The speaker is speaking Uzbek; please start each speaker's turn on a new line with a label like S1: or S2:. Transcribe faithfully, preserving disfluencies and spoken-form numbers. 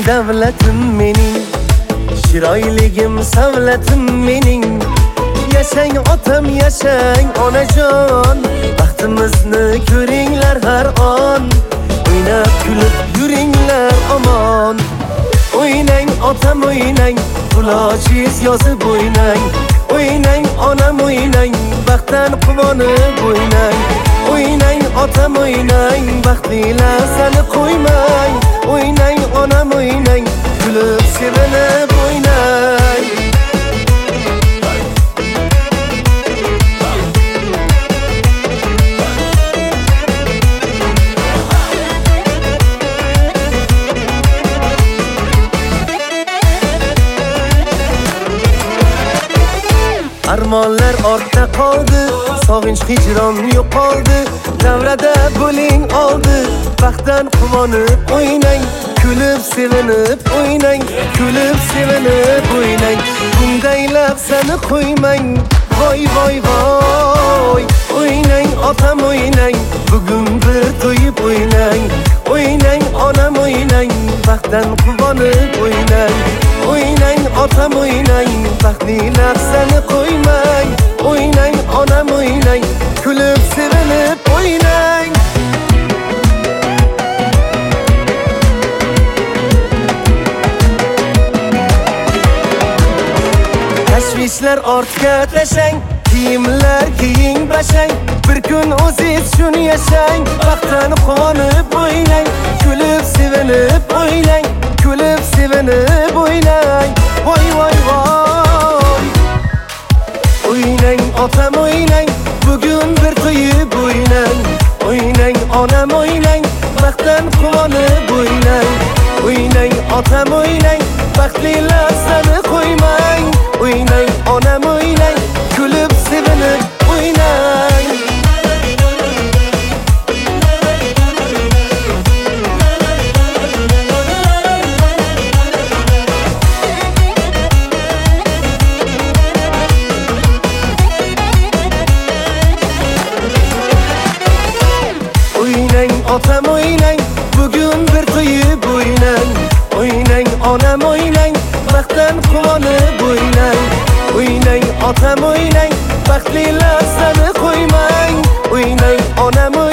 S1: davlatim mening, chiroyligim savlatim mening. Yashang otam, yashang onajon, baxtimizni ko'ringlar har on. O'ynab kulib yuringlar omon. O'ynang otam o'ynang, qulochiz yozib o'ynang. O'ynang onam o'ynang, baxtdan quvonib o'ynang. O'ynang otam o'ynang, baxtli lahzani qo'ymang. O'ynang onam o'ynang, kulib sevinib o'ynang. Armonlar ortda qoldi, sog'inch hijron yo'qoldi. Davrada bo'ling oldi, baxtdan quvonib o'ynang. Kulib sevinib o'ynang, kulib sevinib o'ynang. Bunday lahzani qo'ymang, voy voy voy. O'ynang otam o'ynang, bugun bir to'yib o'ynang. O'ynang onam o'ynang, baxtdan quvonib o'ynang. O'ynang otam o'ynang, baxtli lahzani qo'ymang. O'ynang onam o'ynang, kulib sevinib o'ynang. Tashvishlar ortga tashlang, kiyimlar kiying bashang. Bir kun o'zingiz shuni yashang, baxtdan quvonib o'ynang. Kulib sevinib o'ynang, kulib sevinib o'ynang. Voy voy voy. O'ynang otam o'ynang, bugun bir to'yib o'ynang. O'ynang onam o'ynang, baxtdan quvonib o'ynang. O'ynang otam o'ynang, baxtli lahzani qo'ymang. O'ynang onam o'ynang, kulib sevinib o'ynang. O'ynang otam o'ynang, bugun bir to'yib o'ynang. O'ynang onam o'ynang, baxtdan quvonib o'ynang. O'ynang otam o'ynang, baxtli lahzani qo'ymang. O'ynang onam